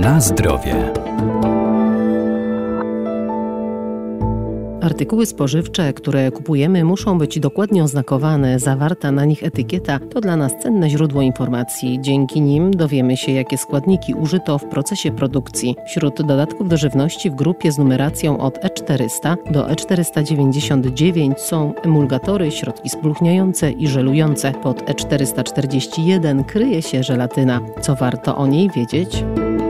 Na zdrowie. Artykuły spożywcze, które kupujemy, muszą być dokładnie oznakowane, zawarta na nich etykieta to dla nas cenne źródło informacji. Dzięki nim dowiemy się, jakie składniki użyto w procesie produkcji. Wśród dodatków do żywności w grupie z numeracją od E400 do E499 są emulgatory, środki spulchniające i żelujące. Pod E441 kryje się żelatyna. Co warto o niej wiedzieć?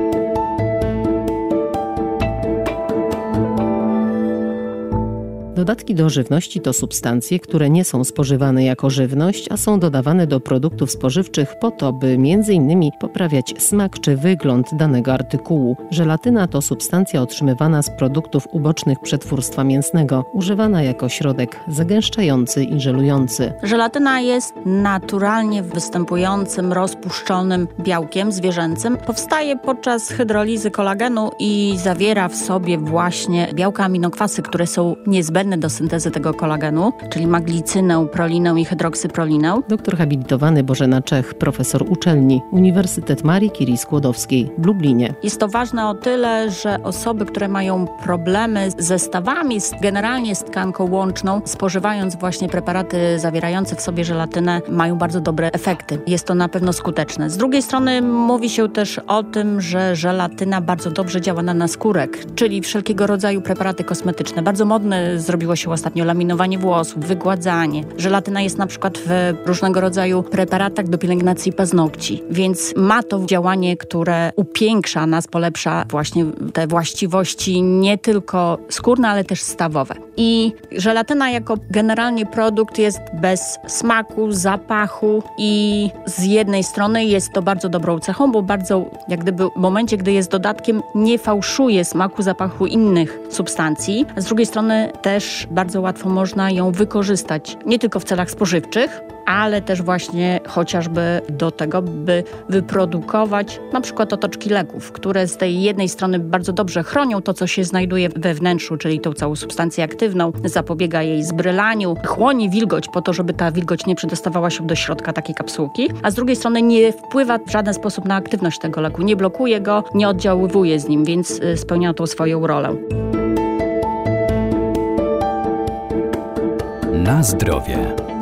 Dodatki do żywności to substancje, które nie są spożywane jako żywność, a są dodawane do produktów spożywczych po to, by m.in. poprawiać smak czy wygląd danego artykułu. Żelatyna to substancja otrzymywana z produktów ubocznych przetwórstwa mięsnego, używana jako środek zagęszczający i żelujący. Żelatyna jest naturalnie występującym, rozpuszczalnym białkiem zwierzęcym. Powstaje podczas hydrolizy kolagenu i zawiera w sobie właśnie białka aminokwasy, które są niezbędne do syntezy tego kolagenu, czyli maglicynę, prolinę i hydroksyprolinę. Doktor habilitowany Bożena Czech, profesor uczelni, Uniwersytet Marii Curie Skłodowskiej w Lublinie. Jest to ważne o tyle, że osoby, które mają problemy ze stawami, generalnie z tkanką łączną, spożywając właśnie preparaty zawierające w sobie żelatynę, mają bardzo dobre efekty. Jest to na pewno skuteczne. Z drugiej strony mówi się też o tym, że żelatyna bardzo dobrze działa na naskórek, czyli wszelkiego rodzaju preparaty kosmetyczne. Bardzo modne zrobiło się ostatnio laminowanie włosów, wygładzanie. Żelatyna jest na przykład w różnego rodzaju preparatach do pielęgnacji paznokci, więc ma to działanie, które upiększa nas, polepsza właśnie te właściwości nie tylko skórne, ale też stawowe. I żelatyna jako generalnie produkt jest bez smaku, zapachu i z jednej strony jest to bardzo dobrą cechą, bo bardzo jak gdyby w momencie, gdy jest dodatkiem, nie fałszuje smaku, zapachu innych substancji. Z drugiej strony też bardzo łatwo można ją wykorzystać nie tylko w celach spożywczych, ale też właśnie chociażby do tego, by wyprodukować na przykład otoczki leków, które z tej jednej strony bardzo dobrze chronią to, co się znajduje we wnętrzu, czyli tą całą substancję aktywną, zapobiega jej zbrylaniu, chłonie wilgoć po to, żeby ta wilgoć nie przedostawała się do środka takiej kapsułki, a z drugiej strony nie wpływa w żaden sposób na aktywność tego leku, nie blokuje go, nie oddziaływuje z nim, więc spełnia tą swoją rolę. Na zdrowie.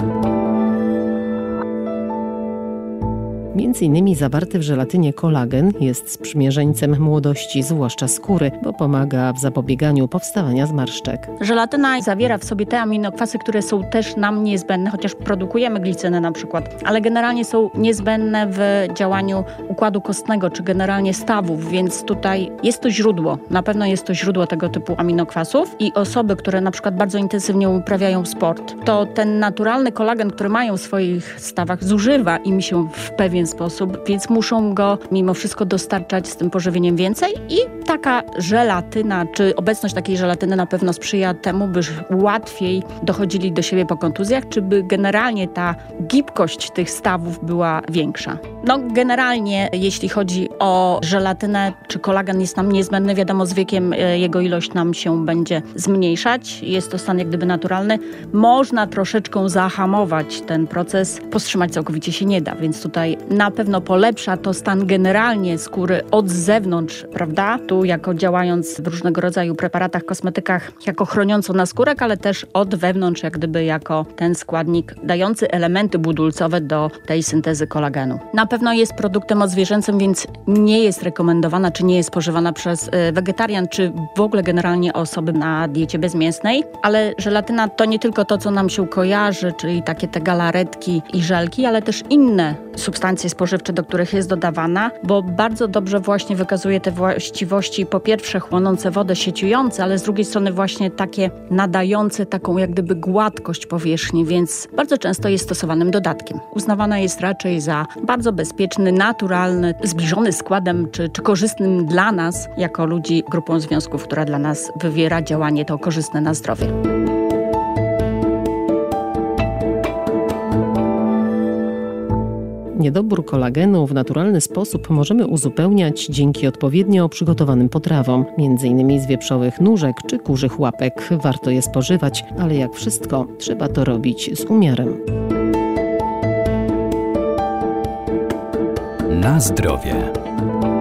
Między innymi zawarty w żelatynie kolagen jest sprzymierzeńcem młodości, zwłaszcza skóry, bo pomaga w zapobieganiu powstawania zmarszczek. Żelatyna zawiera w sobie te aminokwasy, które są też nam niezbędne, chociaż produkujemy glicynę na przykład, ale generalnie są niezbędne w działaniu układu kostnego, czy generalnie stawów, więc tutaj jest to źródło, na pewno jest to źródło tego typu aminokwasów i osoby, które na przykład bardzo intensywnie uprawiają sport, to ten naturalny kolagen, który mają w swoich stawach, zużywa im się w pewien sposób, więc muszą go mimo wszystko dostarczać z tym pożywieniem więcej i taka żelatyna, czy obecność takiej żelatyny na pewno sprzyja temu, by łatwiej dochodzili do siebie po kontuzjach, czy by generalnie ta gibkość tych stawów była większa. No generalnie jeśli chodzi o żelatynę, czy kolagen jest nam niezbędny, wiadomo z wiekiem jego ilość nam się będzie zmniejszać, jest to stan jak gdyby naturalny. Można troszeczkę zahamować ten proces, powstrzymać całkowicie się nie da, więc tutaj na pewno polepsza to stan generalnie skóry od zewnątrz, prawda? Tu jako działając w różnego rodzaju preparatach, kosmetykach jako chroniąco naskórek, ale też od wewnątrz jak gdyby jako ten składnik dający elementy budulcowe do tej syntezy kolagenu. Na pewno jest produktem odzwierzęcym, więc nie jest rekomendowana, czy nie jest spożywana przez wegetarian, czy w ogóle generalnie osoby na diecie bezmięsnej, ale żelatyna to nie tylko to, co nam się kojarzy, czyli takie te galaretki i żelki, ale też inne substancje spożywcze, do których jest dodawana, bo bardzo dobrze właśnie wykazuje te właściwości, po pierwsze chłonące wodę, sieciujące, ale z drugiej strony właśnie takie nadające taką jak gdyby gładkość powierzchni, więc bardzo często jest stosowanym dodatkiem. Uznawana jest raczej za bardzo bezpieczny, naturalny, zbliżony składem, czy korzystnym dla nas, jako ludzi, grupą związków, która dla nas wywiera działanie to korzystne na zdrowie. Niedobór kolagenu w naturalny sposób możemy uzupełniać dzięki odpowiednio przygotowanym potrawom, m.in. z wieprzowych nóżek czy kurzych łapek. Warto je spożywać, ale jak wszystko, trzeba to robić z umiarem. Na zdrowie.